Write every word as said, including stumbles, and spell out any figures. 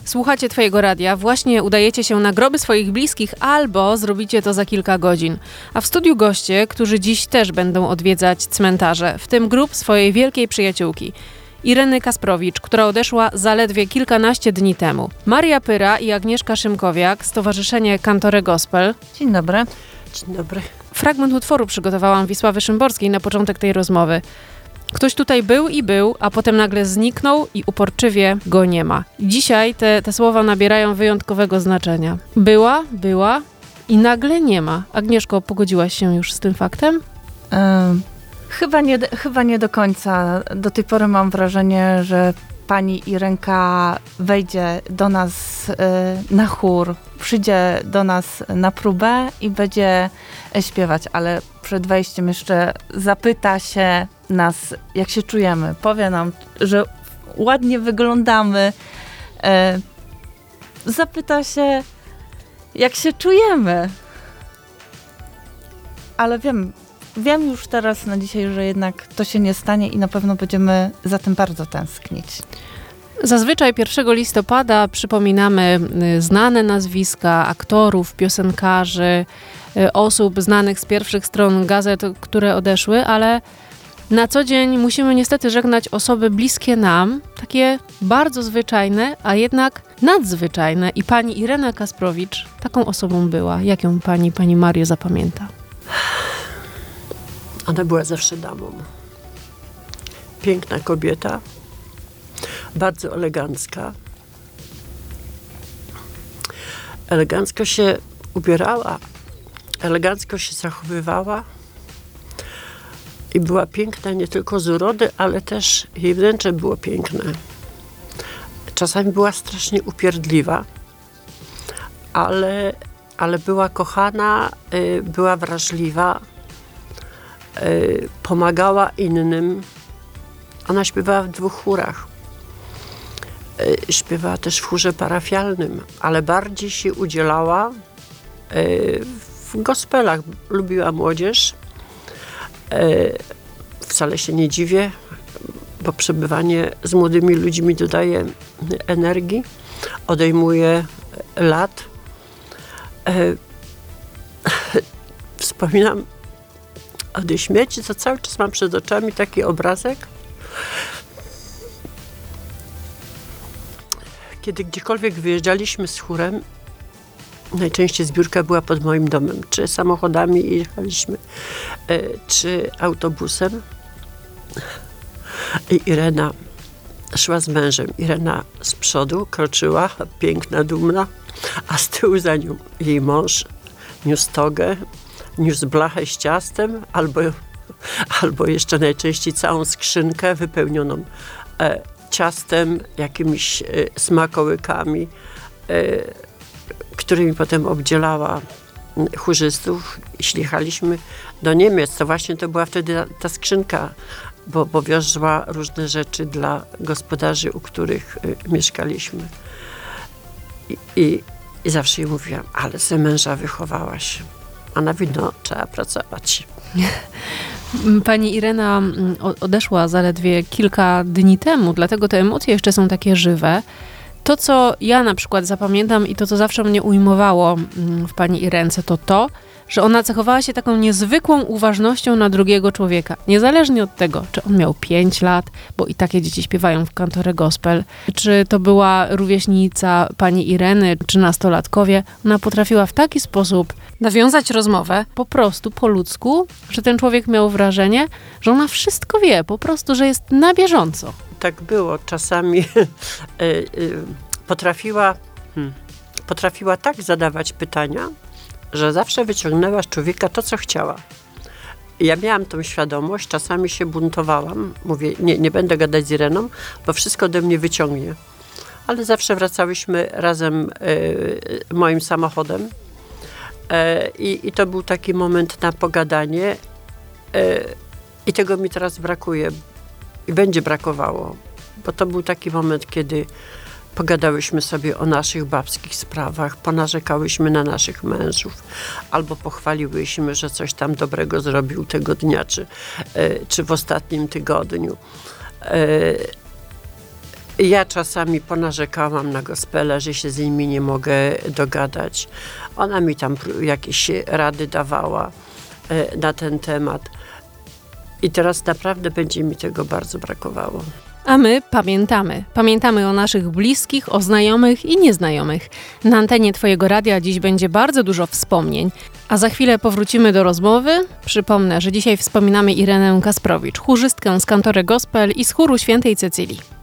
Słuchacie Twojego radia, właśnie udajecie się na groby swoich bliskich albo zrobicie to za kilka godzin. A w studiu goście, którzy dziś też będą odwiedzać cmentarze, w tym grób swojej wielkiej przyjaciółki. Ireny Kasprowicz, która odeszła zaledwie kilkanaście dni temu. Maria Pyra i Agnieszka Szymkowiak, Stowarzyszenie Kantore Gospel. Dzień dobry. Dzień dobry. Fragment utworu przygotowałam Wisławy Szymborskiej na początek tej rozmowy. Ktoś tutaj był i był, a potem nagle zniknął i uporczywie go nie ma. Dzisiaj te, te słowa nabierają wyjątkowego znaczenia. Była, była i nagle nie ma. Agnieszko, pogodziłaś się już z tym faktem? Um, chyba, nie, chyba nie do końca. Do tej pory mam wrażenie, że pani Irenka wejdzie do nas y, na chór, przyjdzie do nas na próbę i będzie śpiewać, ale przed wejściem jeszcze zapyta się nas, jak się czujemy. Powie nam, że ładnie wyglądamy. Y, zapyta się, jak się czujemy. Ale wiem, wiem już teraz na dzisiaj, że jednak to się nie stanie i na pewno będziemy za tym bardzo tęsknić. Zazwyczaj pierwszego listopada przypominamy znane nazwiska aktorów, piosenkarzy, osób znanych z pierwszych stron gazet, które odeszły, ale na co dzień musimy niestety żegnać osoby bliskie nam, takie bardzo zwyczajne, a jednak nadzwyczajne. I pani Irena Kasprowicz taką osobą była. Jak ją pani, pani Mario zapamięta? Ona była zawsze damą. Piękna kobieta, bardzo elegancka. Elegancko się ubierała, elegancko się zachowywała i była piękna nie tylko z urody, ale też jej wnętrze było piękne. Czasami była strasznie upierdliwa, ale, ale była kochana, była wrażliwa, pomagała innym. Ona śpiewała w dwóch chórach. Śpiewała też w chórze parafialnym, ale bardziej się udzielała w gospelach. Lubiła młodzież. Wcale się nie dziwię, bo przebywanie z młodymi ludźmi dodaje energii, odejmuje lat. Wspominam o tej śmierci, to cały czas mam przed oczami taki obrazek, kiedy gdziekolwiek wyjeżdżaliśmy z chórem, najczęściej zbiórka była pod moim domem, czy samochodami jechaliśmy, czy autobusem. I Irena szła z mężem. Irena z przodu kroczyła, piękna, dumna, a z tyłu za nią jej mąż niósł togę, niósł blachę z ciastem, albo, albo jeszcze najczęściej całą skrzynkę wypełnioną e, ciastem, jakimiś e, smakołykami, e, którymi potem obdzielała chórzystów. Jeśli jechaliśmy do Niemiec, to właśnie to była wtedy ta, ta skrzynka, bo, bo wiozła różne rzeczy dla gospodarzy, u których e, mieszkaliśmy. I, i, I zawsze jej mówiłam, ale ze męża wychowałaś. A na wino trzeba pracować. Pani Irena odeszła zaledwie kilka dni temu, dlatego te emocje jeszcze są takie żywe. To, co ja na przykład zapamiętam i to, co zawsze mnie ujmowało w pani Irence, to to, że ona cechowała się taką niezwykłą uważnością na drugiego człowieka. Niezależnie od tego, czy on miał pięć lat, bo i takie dzieci śpiewają w Kantore Gospel, czy to była rówieśnica pani Ireny, czy nastolatkowie, ona potrafiła w taki sposób nawiązać rozmowę, po prostu po ludzku, że ten człowiek miał wrażenie, że ona wszystko wie, po prostu, że jest na bieżąco. Tak było. Czasami y, y, potrafiła, hmm, potrafiła tak zadawać pytania, że zawsze wyciągnęła z człowieka to, co chciała. Ja miałam tą świadomość, czasami się buntowałam, mówię, nie, nie będę gadać z Ireną, bo wszystko ode mnie wyciągnie. Ale zawsze wracałyśmy razem y, moim samochodem y, i to był taki moment na pogadanie y, i tego mi teraz brakuje i będzie brakowało, bo to był taki moment, kiedy pogadałyśmy sobie o naszych babskich sprawach, ponarzekałyśmy na naszych mężów, albo pochwaliłyśmy, że coś tam dobrego zrobił tego dnia, czy, czy w ostatnim tygodniu. Ja czasami ponarzekałam na gospele, że się z nimi nie mogę dogadać. Ona mi tam jakieś rady dawała e, na ten temat. I teraz naprawdę będzie mi tego bardzo brakowało. A my pamiętamy. Pamiętamy o naszych bliskich, o znajomych i nieznajomych. Na antenie Twojego radia dziś będzie bardzo dużo wspomnień. A za chwilę powrócimy do rozmowy. Przypomnę, że dzisiaj wspominamy Irenę Kasprowicz, chórzystkę z Kantory Gospel i z chóru Świętej Cecylii.